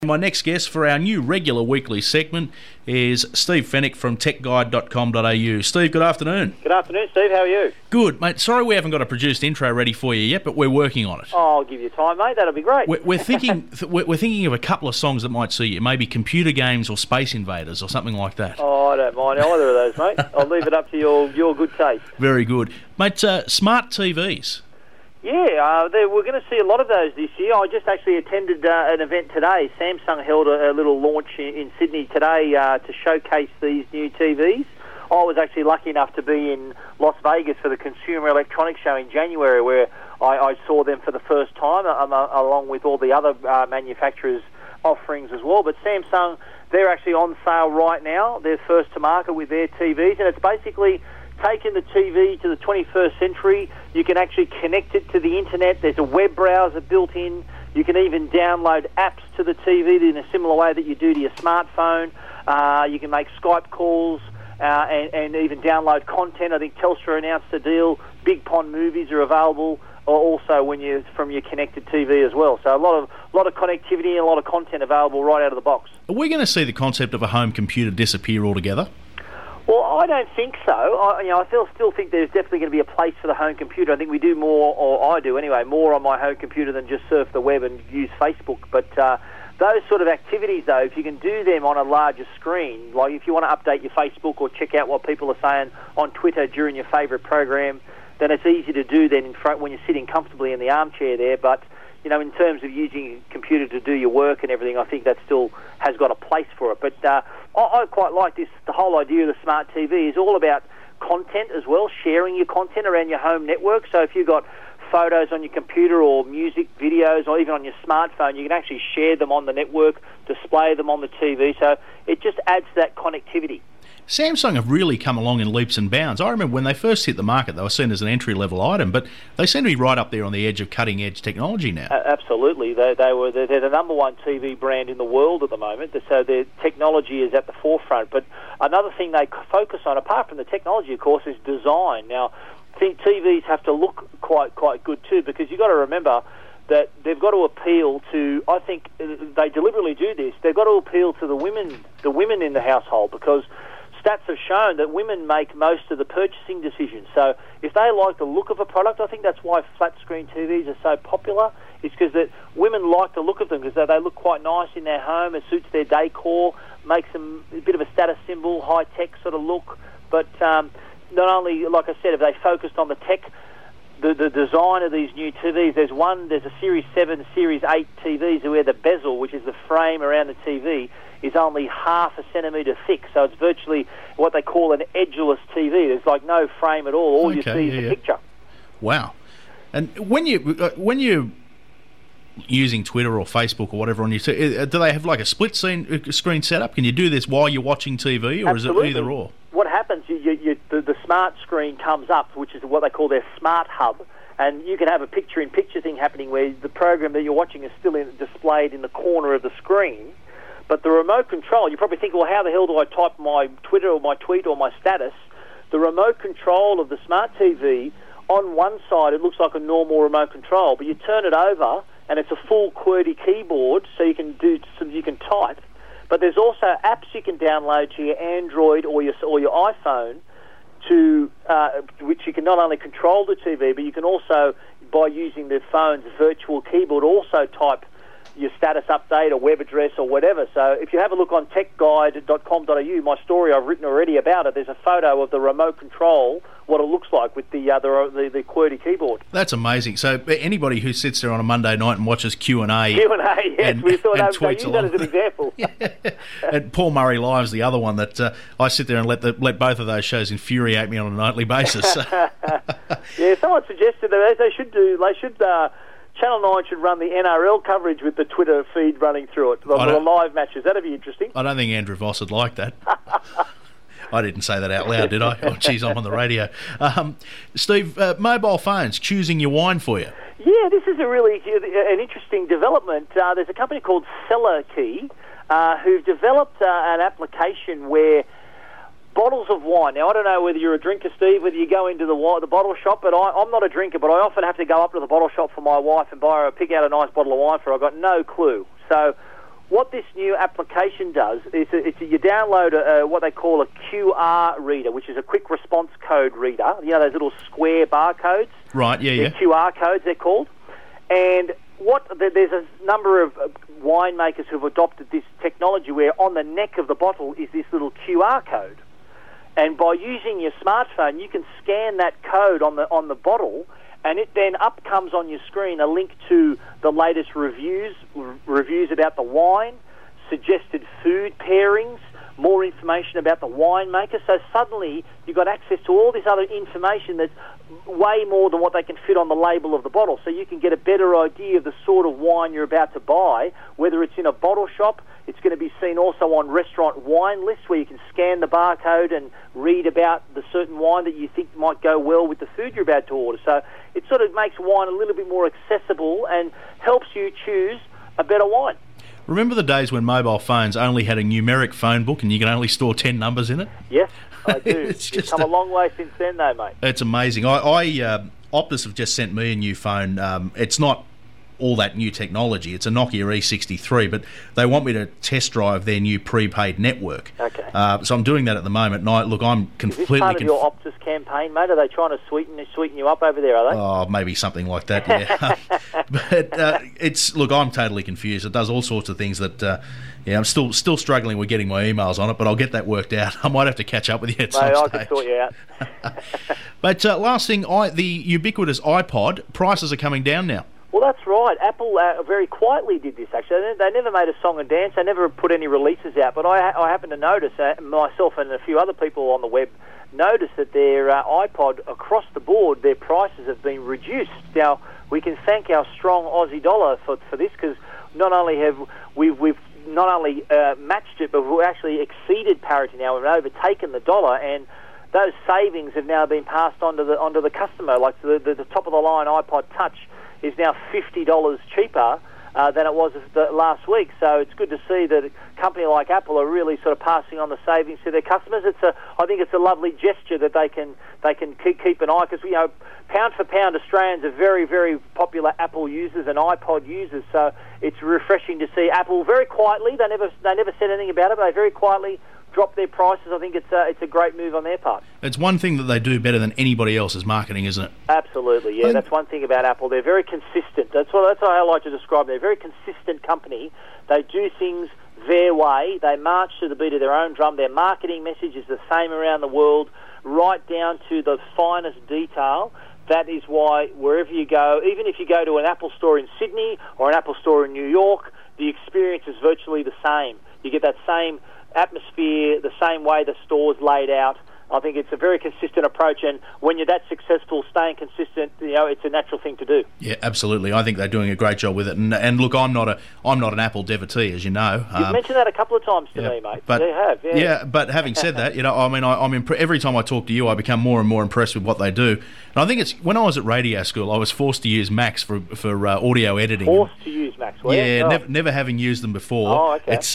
My next guest for our new regular weekly segment is Steve Fennick from techguide.com.au. Steve, good afternoon. Good afternoon, Steve. How are you? Good, mate. Sorry we haven't got a produced intro ready for you yet, but we're working on it. Oh, I'll give you time, mate. That'll be great. We're thinking we're thinking of a couple of songs that might suit you, maybe Computer Games or Space Invaders or something like that. Oh, I don't mind either of those, mate. I'll leave it up to your good taste. Very good. Mate, smart TVs. Yeah, we're going to see a lot of those this year. I just actually attended an event today. Samsung held a little launch in Sydney today to showcase these new TVs. I was actually lucky enough to be in Las Vegas for the Consumer Electronics Show in January, where I saw them for the first time, along with all the other manufacturers' offerings as well. But Samsung, they're actually on sale right now. They're first to market with their TVs, and it's basically taking the TV to the 21st century. You can actually connect it to the internet. There's a web browser built in. You can even download apps to the TV in a similar way that you do to your smartphone. You can make Skype calls and even download content. I think Telstra announced a deal. Big Pond movies are available also when you from your connected TV as well. So a lot of connectivity and a lot of content available right out of the box. Are we going to see the concept of a home computer disappear altogether? Well, I don't think so. I still think there's definitely going to be a place for the home computer. I think we do more, or I do anyway, more on my home computer than just surf the web and use Facebook. But those sort of activities, though, if you can do them on a larger screen, like if you want to update your Facebook or check out what people are saying on Twitter during your favourite program, then it's easy to do then in front when you're sitting comfortably in the armchair there. But in terms of using a computer to do your work and everything, I think that still has got a place for it. But I quite like this. The whole idea of the smart TV is all about content as well, sharing your content around your home network. So if you've got photos on your computer or music, videos, or even on your smartphone, you can actually share them on the network, display them on the TV. So it just adds that connectivity. Samsung have really come along in leaps and bounds. I remember when they first hit the market, they were seen as an entry-level item, but they seem to be right up there on the edge of cutting-edge technology now. Absolutely. They're the number one TV brand in the world at the moment, so their technology is at the forefront. But another thing they focus on, apart from the technology, of course, is design. Now, I think TVs have to look quite good too, because you've got to remember that they've got to appeal to, I think they deliberately do this, they've got to appeal to the women in the household, because stats have shown that women make most of the purchasing decisions. So if they like the look of a product, I think that's why flat-screen TVs are so popular. It's because that women like the look of them, because they look quite nice in their home. It suits their decor, makes them a bit of a status symbol, high-tech sort of look. But not only, like I said, have they focused on the tech, the design of these new TVs. There's a Series 7, Series 8 TVs where the bezel, which is the frame around the TV, is only half a centimetre thick, so it's virtually what they call an edgeless TV. There's like no frame at all. You see is the picture. Wow! And when you're using Twitter or Facebook or whatever on your do they have like a split screen setup? Can you do this while you're watching TV, or Absolutely. Is it either or? What happens? The smart screen comes up, which is what they call their smart hub. And you can have a picture-in-picture thing happening where the program that you're watching is still displayed in the corner of the screen. But the remote control, you probably think, well, how the hell do I type my Twitter or my tweet or my status? The remote control of the smart TV, on one side it looks like a normal remote control, but you turn it over and it's a full QWERTY keyboard, so you can type. But there's also apps you can download to your Android or your iPhone which you can not only control the TV, but you can also, by using the phone's virtual keyboard, also type your status update or web address or whatever. So if you have a look on techguide.com.au, my story I've written already about it, there's a photo of the remote control, what it looks like with the QWERTY keyboard. That's amazing. So anybody who sits there on a Monday night and watches Q&A... yes, we thought they use that as an example. And Paul Murray Live's the other one that I sit there and let both of those shows infuriate me on a nightly basis. Yeah, someone suggested that they should Channel 9 should run the NRL coverage with the Twitter feed running through it, the live matches. That'd be interesting. I don't think Andrew Voss would like that. I didn't say that out loud, did I? Oh, geez, I'm on the radio. Steve, mobile phones choosing your wine for you. Yeah, this is an interesting development. There's a company called Cellarkey who've developed an application where bottles of wine. Now, I don't know whether you're a drinker, Steve, whether you go into the bottle shop, but I'm not a drinker, but I often have to go up to the bottle shop for my wife and pick out a nice bottle of wine for her. I've got no clue. So what this new application does is you download what they call a QR reader, which is a quick response code reader. You know, those little square barcodes? Right, yeah. QR codes, they're called. And there's a number of winemakers who have adopted this technology where on the neck of the bottle is this little QR code. And by using your smartphone, you can scan that code on the bottle, and it then up comes on your screen a link to the latest reviews about the wine, suggested food pairings, more information about the winemaker. So suddenly you've got access to all this other information that's way more than what they can fit on the label of the bottle. So you can get a better idea of the sort of wine you're about to buy, whether it's in a bottle shop. It's going to be seen also on restaurant wine lists where you can scan the barcode and read about the certain wine that you think might go well with the food you're about to order. So it sort of makes wine a little bit more accessible and helps you choose a better wine. Remember the days when mobile phones only had a numeric phone book and you can only store 10 numbers in it? Yes, I do. It's come a long way since then, though, mate. It's amazing. Optus have just sent me a new phone. It's not all that new technology. It's a Nokia E63, but they want me to test drive their new prepaid network. Okay. So I'm doing that at the moment. And I'm completely... Is this part of your Optus campaign, mate? Are they trying to sweeten you up over there, are they? Oh, maybe something like that, yeah. But I'm totally confused. It does all sorts of things that... I'm still struggling with getting my emails on it, but I'll get that worked out. I might have to catch up with you at some stage. I can sort you out. But last thing, the ubiquitous iPod, prices are coming down now. Well, that's right. Apple very quietly did this, actually. They never made a song and dance. They never put any releases out. But I happened to notice, myself and a few other people on the web noticed that their iPod, across the board, their prices have been reduced. Now, we can thank our strong Aussie dollar for this, because not only have we've not only matched it, but we've actually exceeded parity now. We've overtaken the dollar, and those savings have now been passed on to the customer. Like the top-of-the-line iPod Touch is now $50 cheaper than it was last week. So it's good to see that a company like Apple are really sort of passing on the savings to their customers. I think it's a lovely gesture that they can keep an eye, because pound for pound, Australians are very, very popular Apple users and iPod users. So it's refreshing to see Apple very quietly. They never said anything about it, but they very quietly drop their prices. I think it's a great move on their part. It's one thing that they do better than anybody else is marketing, isn't it? Absolutely, yeah. That's one thing about Apple. They're very consistent. That's how I like to describe them. They're a very consistent company. They do things their way. They march to the beat of their own drum. Their marketing message is the same around the world, right down to the finest detail. That is why wherever you go, even if you go to an Apple store in Sydney or an Apple store in New York, the experience is virtually the same. You get that same atmosphere, the same way the store's laid out. I think it's a very consistent approach, and when you're that successful, staying consistent, it's a natural thing to do. Yeah, absolutely. I think they're doing a great job with it. And look, I'm not an Apple devotee, as you know. You've mentioned that a couple of times to me, mate. But you have, yeah. Yeah, but having said that, I'm every time I talk to you, I become more and more impressed with what they do. And I think it's when I was at radio school, I was forced to use Macs for audio editing. Forced to use Macs, were you? Yeah, never having used them before. Oh, okay. It's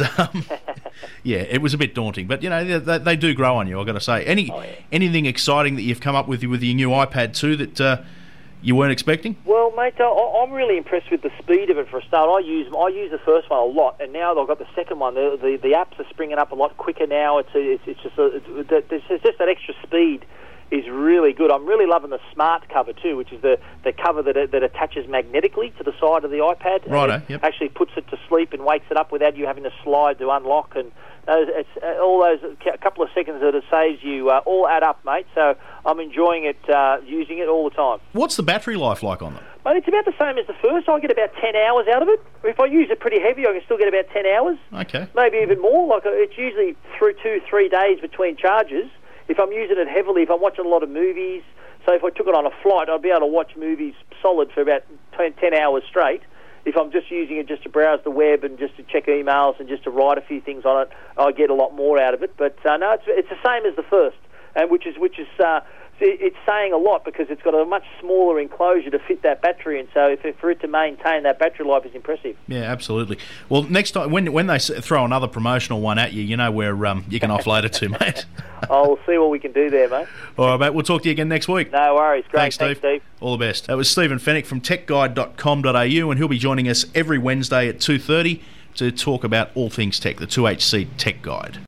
yeah, it was a bit daunting, but they do grow on you, I've got to say. Anything exciting that you've come up with your new iPad 2 that you weren't expecting? Well, mate, I'm really impressed with the speed of it for a start. I use the first one a lot, and now I've got the second one. The apps are springing up a lot quicker now. There's just that extra speed is really good. I'm really loving the smart cover too, which is the cover that attaches magnetically to the side of the iPad. Righto, yep. Actually puts it to sleep and wakes it up without you having to slide to unlock, and it's all those a couple of seconds that it saves you all add up, mate. So I'm enjoying it, using it all the time. What's the battery life like on them? Mate, it's about the same as the first. I get about 10 hours out of it. If I use it pretty heavy, I can still get about 10 hours. Okay. Maybe even more. Like it's usually through 2-3 days between charges. If I'm using it heavily, if I'm watching a lot of movies, so if I took it on a flight, I'd be able to watch movies solid for about 10 hours straight. If I'm just using it just to browse the web and just to check emails and just to write a few things on it, I get a lot more out of it. But no, it's the same as the first, and which is it's saying a lot, because it's got a much smaller enclosure to fit that battery, and so for it to maintain that battery life is impressive. Yeah, absolutely. Well, next time when they throw another promotional one at you, you know where you can offload it to, mate. I'll see what we can do there, mate. All right, mate. We'll talk to you again next week. No worries. Great. Thanks, Steve. All the best. That was Stephen Fenech from techguide.com.au, and he'll be joining us every Wednesday at 2:30 to talk about all things tech, the 2HC Tech Guide.